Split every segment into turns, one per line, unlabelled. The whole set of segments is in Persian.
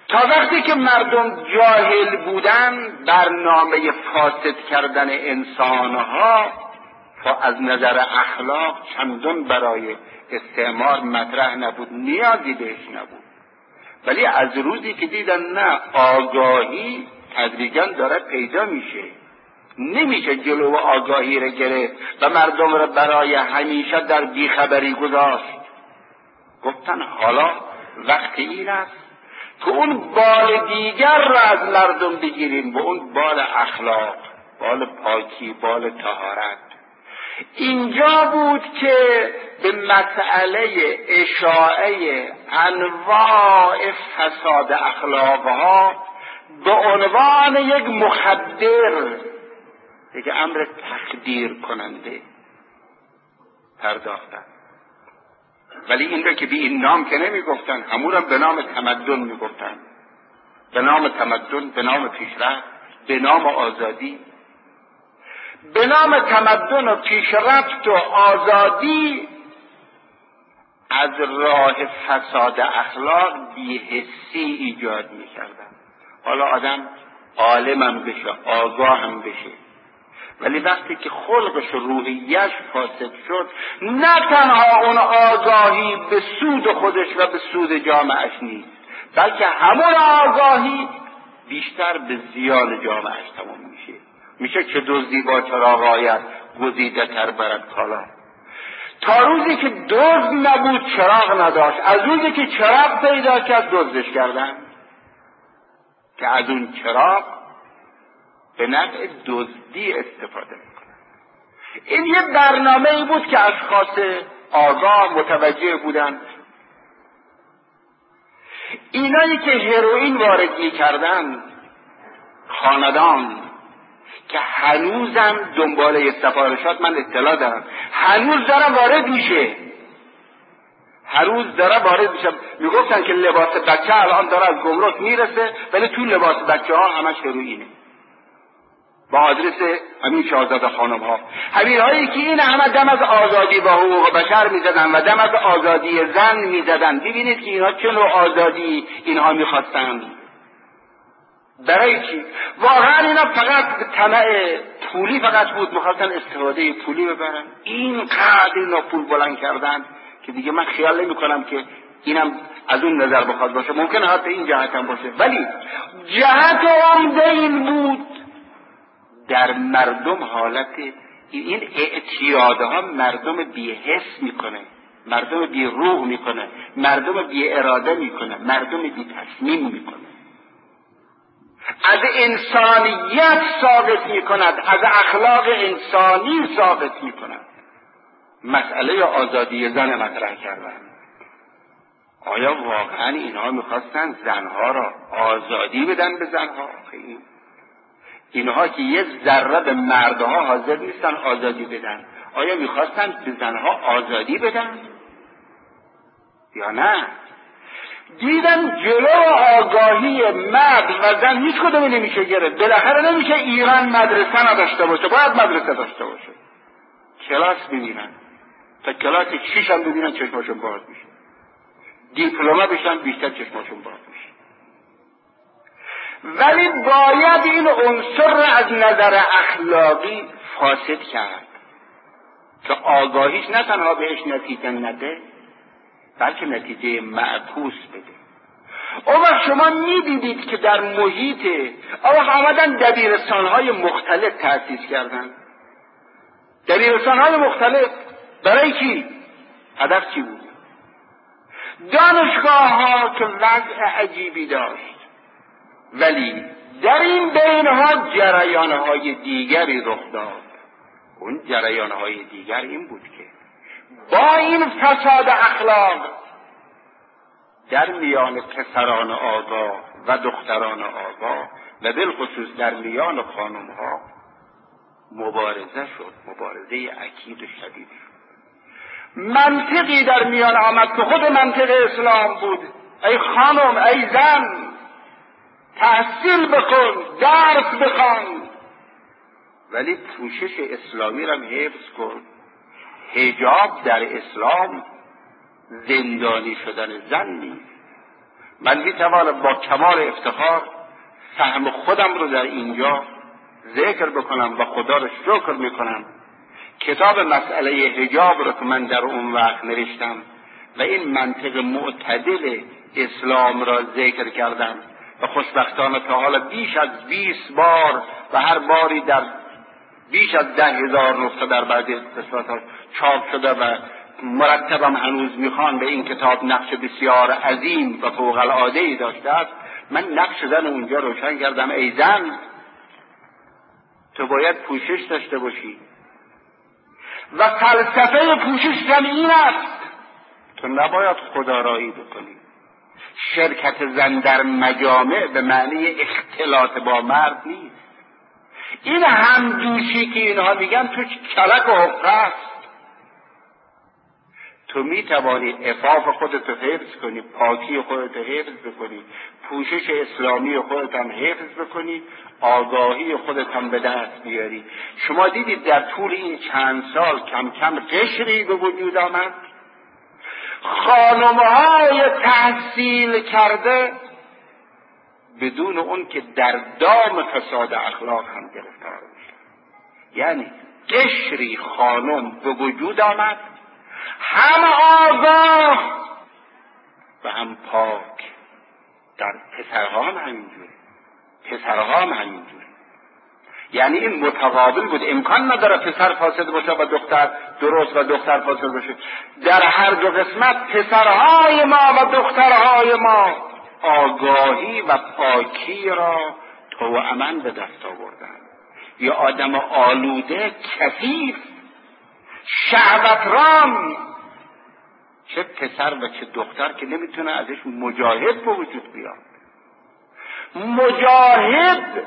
تا وقتی که مردم جاهل بودن برنامه فاسد کردن انسانها از نظر اخلاق چندان برای استعمار مطرح نبود، نیازی بهش نبود. ولی از روزی که دیدن نه، آگاهی تدریجا داره پیدا میشه، نمیشه جلو آگاهی را گرفت و مردم را برای همیشه در بیخبری گذاشت. گفتن حالا وقت این است که اون بال دیگر را از مردم بگیریم، به اون بال اخلاق، بال پاکی، بال طهارت. اینجا بود که به مسئله اشاعه انواع فساد اخلاقها به عنوان یک مخدر، یک امر تخدیر کننده پرداختن. ولی این را که به این نام که نمی گفتن، همون را به نام تمدن می گفتن، به نام تمدن، به نام پیشرفت، به نام آزادی. به نام تمدن و پیشرفت و آزادی از راه فساد اخلاق بی‌حسی ایجاد می کردن. حالا آدم عالمم بشه، آگاهم بشه، ولی وقتی که خلقش و روحیش فاسد شد، نه تنها اون آگاهی به سود خودش و به سود جامعش نیست، بلکه همون آگاهی بیشتر به زیان جامعش تمام میشه که دزدی با چراغ آید گزیده تر برد کالا. تا روزی که دزد نبود چراغ نداشت، از روزی که چراغ پیدا کرد دزدش کردن، که از اون چراغ به نفع دزدی استفاده میکنه. این یه برنامه‌ای بود که اشخاص آگاه متوجه بودن. اینایی که هروئین وارد میکردن، خاندان که هنوزم دنباله سفارشات، من اطلاع دارم، هنوز داره وارد میشه، میگفتن که لباس بچه الان داره از گمرک میرسه، ولی تو لباس بچه ها همش هروئینه، با آدرس همین شاهزاده خانم ها، همین هایی که این همه دم از آزادی و حقوق بشر میزدن و دم از آزادی زن میزدن. ببینید که اینها چه نوع آزادی اینها میخواستن. برای چی؟ واقعا اینا فقط به طمع پولی فقط بود، میخواستن استفاده پولی ببرن. اینقدر اینا پول بلند کردن که دیگه من خیال نمی کنم که اینم از اون نظر بخواد باشه، ممکنه حتی این جهت هم باشه، ولی جهت عمده این بود در مردم حالت این اعتیادها مردم بی‌حس میکنه، مردم بی روح میکنه، مردم بی اراده میکنه، مردم بی تصمیم میکنه، از انسانیت ثابت میکند، از اخلاق انسانی ثابت میکند. مسئله آزادی زن مطرح کردن. آیا واقعا اینها میخواستن زنها را آزادی بدن به زنها؟ اینها که یه ذره به مردها حاضر نیستن آزادی بدن، آیا میخواستن به زنها آزادی بدن یا نه؟ دیدن جلو آگاهی مرد و زن هیچ کدومی نمیشه گرفت. بالاخره نمیشه ایران مدرسه نداشته باشه، باید مدرسه داشته باشه. کلاس ببینن، تا کلاس 6 هم ببینن چشماشون باز میشه، دیپلمه بشن بیشتر چشماشون باز میشه. ولی باید این عنصر را از نظر اخلاقی فاسد کرد که آگاهیش نه تنها بهش نتیجه نده، بلکه نتیجه معکوس بده. اون وقت شما میدیدید که در محیط آمدن دبیرستان‌های مختلف تأسیس کردن. دبیرستان‌های مختلف برای کی؟ هدف چی بود؟ دانشگاه‌ها که وضع عجیبی داشت، ولی در این بینها جریان‌های دیگری رخ داد. اون جریان‌های دیگر این بود که با این فساد اخلاق در میان پسران آگاه و دختران آگاه و بالخصوص در میان خانم‌ها مبارزه شد، مبارزه اکید و شدید شد. منطقی در میان آمد که خود منطق اسلام بود. ای خانم، ای زن، تحصیل بکن، درس بخوان، ولی پوشش اسلامی را حفظ کن. حجاب در اسلام زندانی شدن زن نیست، من میتوانم با کمال افتخار سهم خودم رو در اینجا ذکر بکنم و خدا رو شکر میکنم. کتاب مسئله حجاب رو که من در اون وقت نوشتم و این منطق معتدل اسلام را ذکر کردم و خوشبختانه تا حالا بیش از 20 بار و هر باری در بیش از 10,000 نسخه در بعضی قسمت‌ها چاپ شده و مرتبم هنوز میخوان به این کتاب نقش بسیار عظیم و فوق العاده‌ای داشته است. من نقش زن اونجا روشن کردم. ای زن، تو باید پوشش داشته باشی و فلسفه پوشش هم این است تو نباید خودآرایی بکنی. شرکت زن در مجامع به معنی اختلاط با مرد نیست. این همدوشی که اینها میگن تو کلک و حقه است. تو میتوانی عفاف خودت حفظ کنی، پاکی خودت حفظ بکنی، پوشش اسلامی خودت هم حفظ بکنی، آگاهی خودت هم به دست بیاری. شما دیدید در طول این چند سال کم کم قشری به وجود آمد. خانم‌های تحصیل کرده بدون اون که در دام فساد اخلاق هم گرفتار میشن. یعنی قشری خانم به وجود آمد، هم آگاه و هم پاک. در پسرها هم همینجوری. یعنی این متقابل بود. امکان نداره پسر فاسد باشه و دختر درست و دختر فاسد باشه. در هر دو قسمت پسرهای ما و دخترهای ما آگاهی و پاکی را توأماً به دست آوردن. یه آدم آلوده، کثیف، شهوتران، چه پسر و چه دختر که نمیتونه ازش مجاهد به وجود بیاد. مجاهد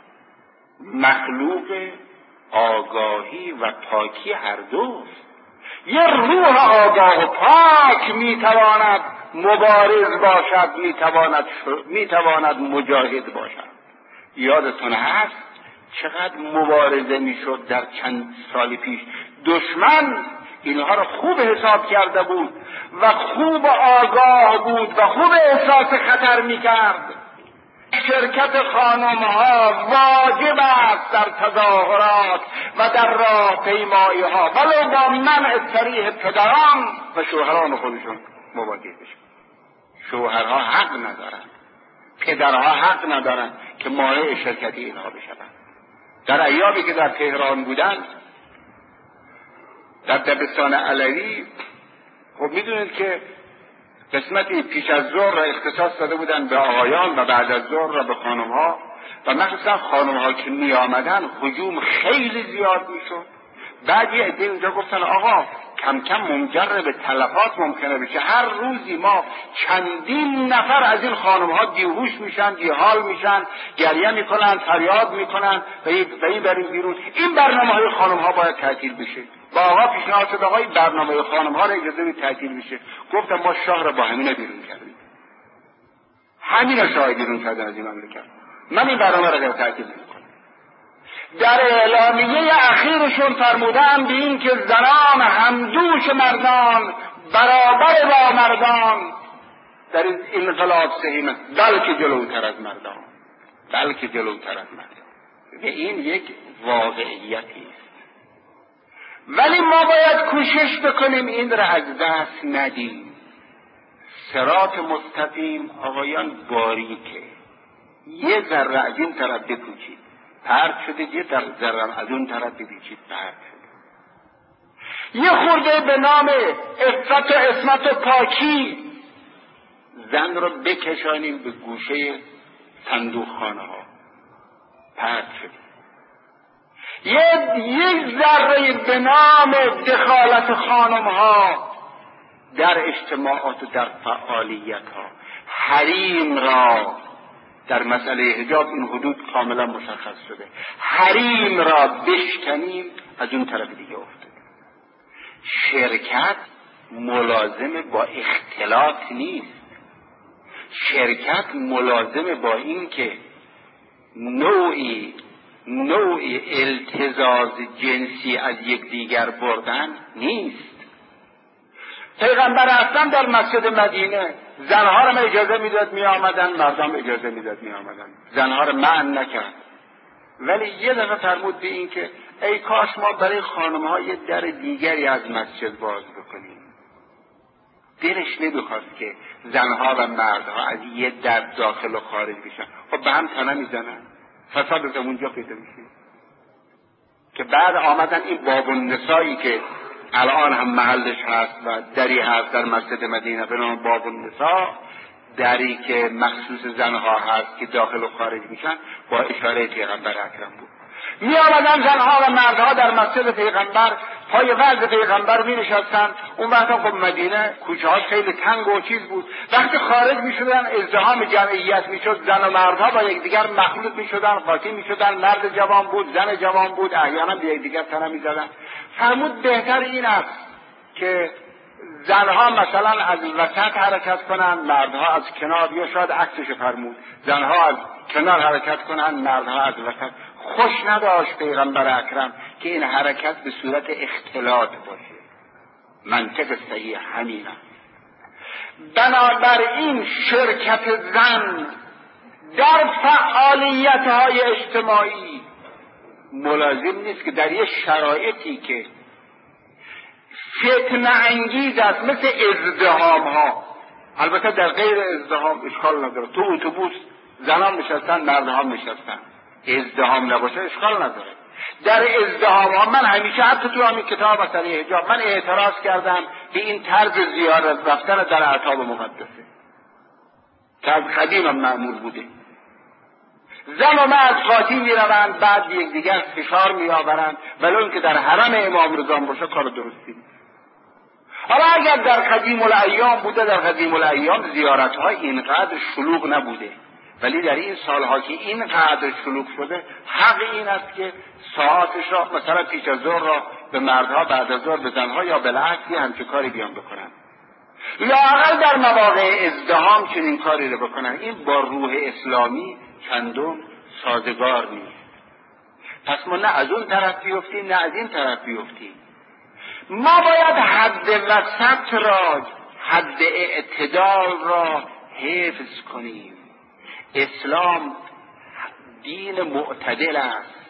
مخلوق آگاهی و پاکی هر دوست. یه روح آگاه و پاک میتواند مبارز باشد، میتواند مجاهد باشد. یادتون هست چقدر مبارزه میشد در چند سال پیش. دشمن اینها رو خوب حساب کرده بود و خوب آگاه بود و خوب احساس خطر میکرد. شرکت خانم‌ها واجب است در تظاهرات و در راهپیمایی‌ها ولو با منع صریح پدران و شوهران خودشون مواجه بشن. شوهرها حق ندارند، پدرها حق ندارند که مانع شرکت اینها بشوند. در ایامی که در تهران بودن در دبستان علوی، خب میدونید که قسمتی پیش از ظهر را اختصاص داده بودن به آقایان و بعد از ظهر را به خانم‌ها و مخصوصا خانم‌ها که می آمدن هجوم خیلی زیاد میشد. بعد یه عده اونجا گفتن آقا کم کم منجر به تلفات ممکنه بشه. هر روزی ما چندین نفر از این خانم‌ها بیهوش میشن، بیحال میشن، گریه میکنن، فریاد میکنن و این بریم بیرون. این برنامه‌های خانم‌ها باید تعطیل بشه. با آقا پیشنهاد شد آقا این برنامه خانم‌ها را اجازه بدید تعطیل بشه. گفتم ما شاه را با همینا بیرون کردیم. همینا شاه بیرون کردن از این مملکت. من این برنامه را تعطیل نمی‌کنم. در اعلامیه اخیرشون فرمودن به این که زنان همدوش مردان برابر با مردان در این انقلاب سهیم، بلکه جلوتر از مردان. به این یک واقعیتی است. ولی ما باید کوشش بکنیم این را از دست ندیم. صراط مستقیم آقایان باریکه. یه ذره از این طرف بپوچید پرد شده، یه ذره از اون طرف بپیچید پرد شده. یه خورده به نام عفت و عصمت و پاکی زن رو بکشانیم به گوشه صندوق خانه ها، پرد شده. یک ذره به نام دخالت خانم ها در اجتماعات و در فعالیت ها، حریم را در مسئله حجاب این حدود کاملا مشخص شده. حریم را بشکنیم، از اون طرف دیگه افتاده. شرکت ملازم با اختلاط نیست. شرکت ملازم با این که نوعی التزاز جنسی از یکدیگر بردن نیست. پیغمبر اکرم در مسجد مدینه زنها را اجازه میداد می آمدن، مردم اجازه میداد می آمدن، زنها را منع نکرد. ولی یه دفعه فرمود به این که ای کاش ما برای خانم‌ها یه در دیگری از مسجد باز بکنیم. دلش نمیخواست که زنها و مردها از یه در داخل و خارج بشن. خب به هم تنه میزنن، فساد از اونجا پیدا میشه. که بعد آمدن این باب النسایی که الان هم محلش هست و دری هست در مسجد مدینه به نام باب النسا، دری که مخصوص زنها هست که داخل و خارج میشن، با اشاره پیغمبر اکرم بود. می آمدن زنها و مردها در مسجد پیغمبر پای وعظ پیغمبر می نشستن. اون وقت خب مدینه کوچه هاش خیلی تنگ و چیز بود. وقتی خارج می شدن ازدحام جمعیت می شد، زن و مردها با یکدیگر مخلوط می شدن، قاطی می شدن، مرد جوان بود، زن جوان بود، احیانا به یکدیگر تنه می زدن. فرمود بهتر این است که زنها مثلا از وسط حرکت کنن، مردها از کنار، یا شاید عکسش فرمود زنها از کنار حرکت کنن، مردها از وسط. خوش نداشت پیغمبر اکرم که این حرکت به صورت اختلاط باشه. منطق صحیح همینه. بنابراین شرکت زن در فعالیت‌های اجتماعی ملازم نیست که در یه شرایطی که فتنه انگیز است، مثل ازدحام ها، البته در غیر ازدحام اشکال نداره، تو اتوبوس زنان نشستن مردان نشستن، ازدحام نباشه اشکال نداره. در ازدحام ها من همیشه حتی تو همین کتاب مسئله حجاب من اعتراض کردم به این طرز زیارت رفتن در اعتاب مقدسه که از قدیم هم معمول بوده. زن و مرد قاطی میروند، بعد یکدیگر فشار میآورند، ولی اون که در حرم امام رضا باشه کار درستی. حالا اگر در قدیم الایام بوده، در قدیم الایام زیارت ها اینقدر شلوغ نبوده، ولی در این سالها که اینقدر شلوغ شده، حق این است که ساعتش را مثلا پیش از ظهر را به مردها، بعد از ظهر به زنها، یا بالعکس همچه کاری بیان بکنن. لااقل در مواقع ازدحام چنین کاری رو بکنن. این با روح اسلامی چندون سازگار نیست. پس ما نه از اون طرف بیفتیم نه از این طرف بیفتیم. ما باید حد وسط را، حد اعتدال را حفظ کنیم. اسلام دین معتدل است.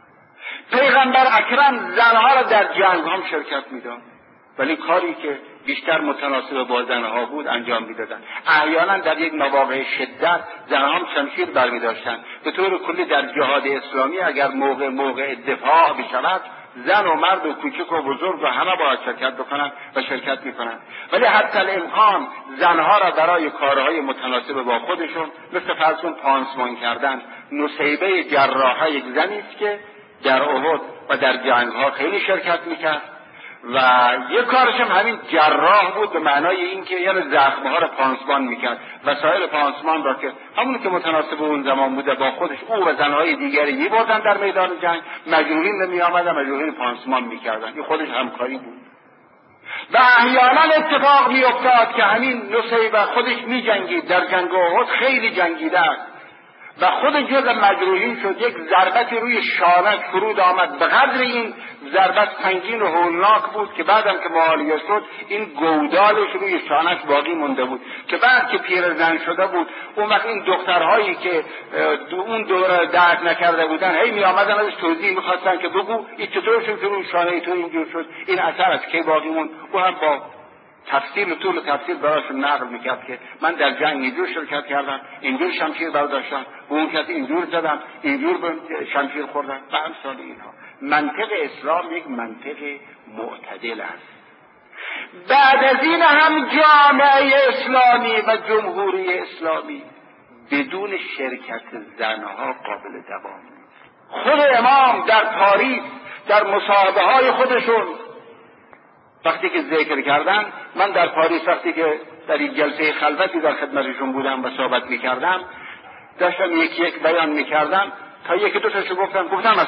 پیغمبر اکرم زنها را در جنگ هم شرکت میداد، ولی کاری که بیشتر متناسب با زنها بود انجام میدادن. احیانا در یک مواقع شدت زنها هم شمشیر برمیداشتن. به طور کلی در جهاد اسلامی اگر موقع دفاع بشود، زن و مرد و کوچک و بزرگ و همه باید شرکت بکنن و شرکت میکنن. ولی حتی الامکان زنها را برای کارهای متناسب با خودشون، مثل فرض کن پانسمان کردن، نصیبه جراحه یک زنی است که در احد و در جنگها خیلی شرکت میکرد و یک کارش هم همین جراح بود، به معنای این که یعنی زخمها را پانسمان میکرد. وسایل پانسمان را که همون که متناسب اون زمان بوده با خودش او و زنهای دیگری میبردن در میدان جنگ، مجروحین رو میآمدن مجروحین پانسمان میکردن. این خودش همکاری بود. و احیانا اتفاق میافتاد که همین نصیبه خودش میجنگید، در جنگ احد خیلی جنگیده است و خود جز مجروحین شد. یک ضربتی روی شانش فرود آمد، به قدر این ضربت سنگین و هولناک بود که بعدم که معالجه شد این گودالش روی شانش باقی مونده بود، که بعد که پیرزن شده بود اون وقت این دخترهایی که اون دوره درک نکرده بودن هی می آمدن ازش توضیح میخواستن که بگو این چطور شد که روی شانه تو اینجور شد، این اثر از کی باقی موند. او هم با تفسیر و طول تفسیر براشون نقل میکرد که من در جنگ اینجور شرکت کردم، اینجور شمشیر برداشتم، اون کسی اینجور زدم، اینجور شمشیر خوردم و امثال اینها. منطق اسلام یک منطق معتدل است. بعد از این هم جامعه اسلامی و جمهوری اسلامی بدون شرکت زنها قابل دوام نیست. خود امام در پاریس در مصاحبه های خودشون وقتی که ذکر کردن، من در پاریس وقتی که در این جلسه خلوتی در خدمتشون بودم و صحبت میکردم، داشتم یک بیان میکردم تا یکی دو تاشو گفتم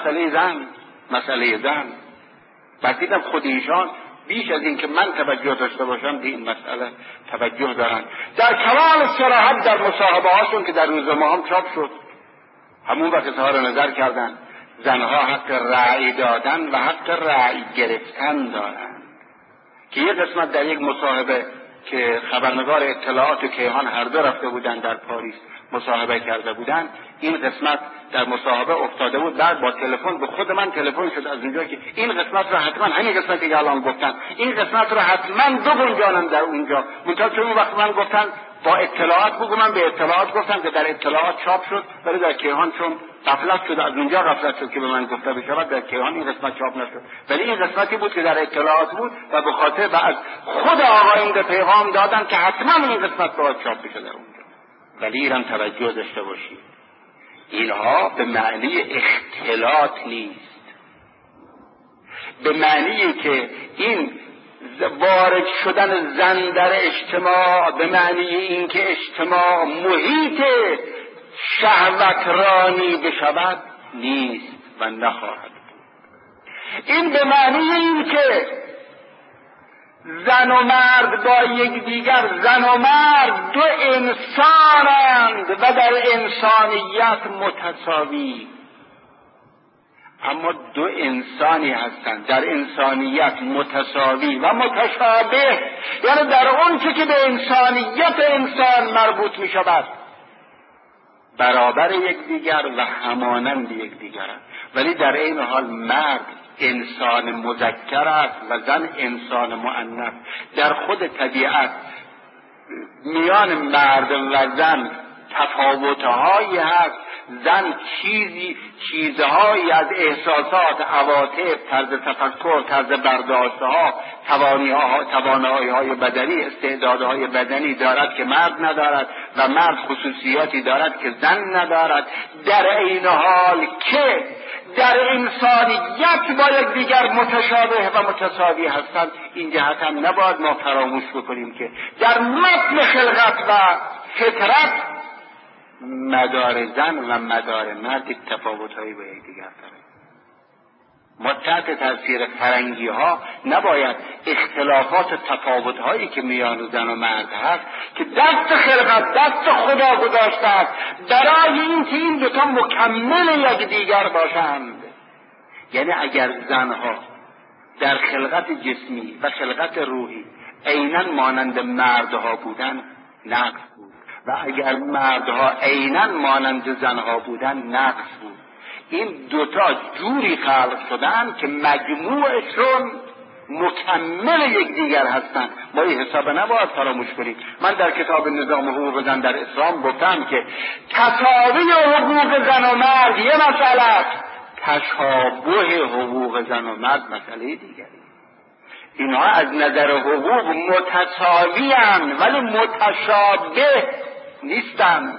مسئله زن. بعد دیدم خود ایشان بیش از این که من توجه داشته باشم به این مسئله توجه دارن. در کمال صراحت در مصاحبه هاشون که در روزنامه هم چاپ شد، همون وقت اظهار نظر کردن زنها حق رأی دادن و حق رأی گرفتن دارن. که یک قسمت در یک مصاحبه که خبرنگار اطلاعات و کیهان هر دو رفته بودن در پاریس مصاحبه کرده بودن، این قسمت در مصاحبه افتاده بود. بعد با تلفن به خود من تلفن شد از اونجا که این قسمت رو حتما، همین قسمتی که الان گفتن، این قسمت رو حتما بگنجانم در اونجا. منتها چون اون وقت من گفتن با اطلاعات بگو، من به اطلاعات گفتم که در اطلاعات چاپ شد، ولی در کیهان چون غفلت شد، از اونجا غفلت شد که به من گفته بشود، در کیهان این قسمت چاپ نشد. ولی این قسمتی بود که در اطلاعات بود و به خاطر و از خود آقایان پیغام دادن که حتما این قسمت باید چاپ بشه در اونجا. ولی ایران توجه داشته باشید، اینها به معنی اختلاط نیست، به معنی که این وارد شدن زن در اجتماع به معنی این که اجتماع محیط شهوت رانی بشود نیست و نخواهد بود. این به معنی این که زن و مرد با یکدیگر، زن و مرد دو انسانند و در انسانیت متساوی، اما دو انسانی هستند در انسانیت متساوی و متشابه، یعنی در اون چه که به انسانیت انسان مربوط می شود برابر یکدیگر و همانند یکدیگرند. ولی در این حال مرد انسان مذکر است و زن انسان مؤنث. در خود طبیعت میان مرد و زن تفاوت‌هایی هست. زن چیزهایی از احساسات، عواطف، طرز تفکر، طرز برداشت‌ها، توانایی‌های بدنی، استعدادهای بدنی دارد که مرد ندارد و مرد خصوصیاتی دارد که زن ندارد، در این حال که در انسانیت با یکدیگر متشابه و متساوی هستند. این جهت هم نباید ما فراموش بکنیم که در متن خلقت و فطرت مدار زن و مدار مرد یک تفاوت‌هایی با یکدیگر داره. ما تحت تاثیر فرنگی ها نباید اختلافات و تفاوت‌هایی که میان زن و مرد هست که دست خلقت، دست خدا گذاشته است برای اینکه این دوتا مکمل یکدیگر باشند. یعنی اگر زنها در خلقت جسمی و خلقت روحی عیناً مانند مردها بودن نقص بود و اگر مردها عیناً مانند زنها بودن نقص بود. این دوتا جوری خلق شدن که مجموعشون مکمل یکدیگر هستند. ما این حساب نباید فراموش کنیم. من در کتاب نظام حقوق زن در اسلام گفتم که تساوی حقوق زن و مرد یه مسئله است، تشابه حقوق زن و مرد مسئله دیگری. اینها از نظر حقوق متساوی اند ولی متشابه نیستند.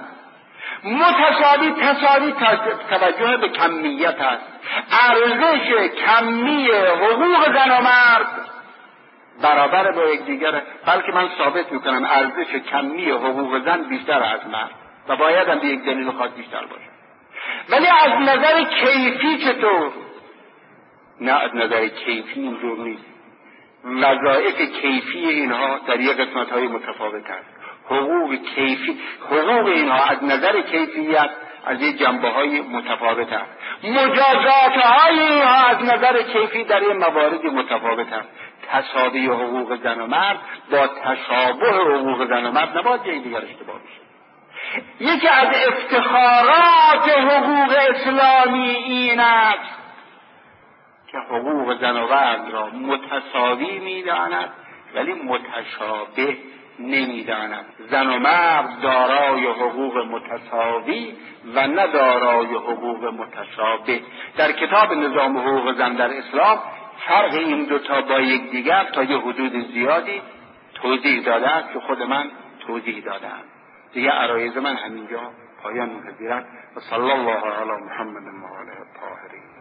تساوی توجه به کمیت است. ارزش کمی حقوق زن و مرد برابر با یکدیگر، بلکه من ثابت میکنم ارزش کمی حقوق زن بیشتر از مرد و باید هم به یک دلیل خاص بیشتر باشه. ولی از نظر کیفی چطور؟ نه، از نظر کیفی اینجور نیست. وظایف کیفی اینها در یک قسمت‌های متفاوت است. حقوق اینها از نظر کیفیت از یک جنبه‌های متفاوت است. مجازات‌های اینها از نظر کیفی در این موارد متفاوت است. تساوی حقوق زن و مرد با تشابه حقوق زن و مرد نباید یکدیگر اشتباه بشه. یکی از افتخارات حقوق اسلامی این است که حقوق زن و مرد را متساوی می‌داند ولی متشابه نمی‌داند. زن و مرد دارای حقوق متساوی و نه دارای حقوق متشابه. در کتاب نظام حقوق زن در اسلام فرق این دوتا با یکدیگر تا یه حدود زیادی توضیح داده است که خود من توضیح دادم. دیگه عرایض من همینجا پایان می‌پذیرد و صلی الله علی محمد و آله الطاهرین.